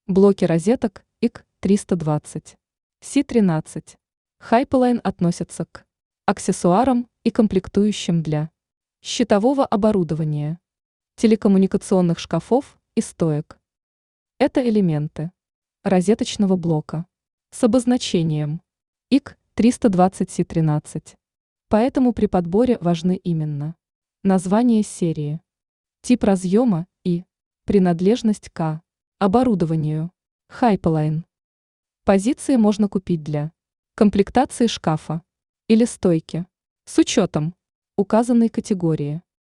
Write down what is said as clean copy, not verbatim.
Блоки розеток IC320. C13. Hyperline относятся к аксессуарам и комплектующим для щитового оборудования, телекоммуникационных шкафов и стоек. Это элементы розеточного блока с обозначением IC320C13. Поэтому при подборе важны именно название серии, тип разъема и принадлежность к оборудованию. Hyperline. Позиции можно купить для комплектации шкафа или стойки с учетом указанной категории.